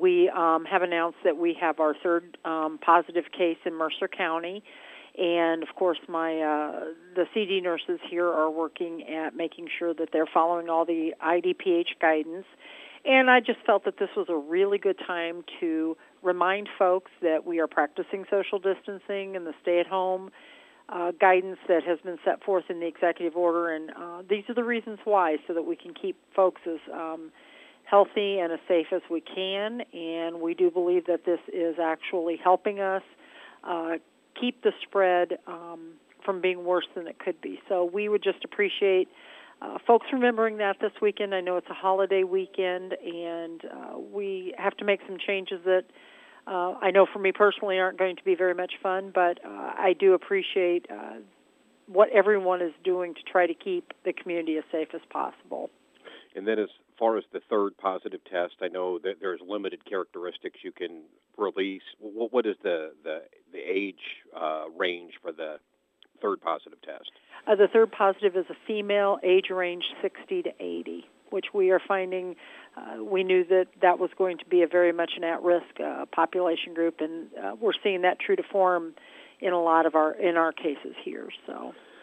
we have announced that we have our third positive case in Mercer County. And, of course, the CD nurses here are working at making sure that they're following all the IDPH guidance. And I just felt that this was a really good time to remind folks that we are practicing social distancing and the stay-at-home guidance that has been set forth in the executive order. And these are the reasons why, so that we can keep folks as healthy and as safe as we can. And we do believe that this is actually helping us keep the spread from being worse than it could be. So we would just appreciate folks remembering that this weekend. I know it's a holiday weekend, and we have to make some changes that I know for me personally aren't going to be very much fun, but I do appreciate what everyone is doing to try to keep the community as safe as possible. And then as far as the third positive test, I know that there's limited characteristics you can release. What is the age range for the third positive test? The third positive is a female, age range 60 to 80, which we are finding. We knew that was going to be a very much an at-risk population group, and we're seeing that true to form in a lot of our cases here. So.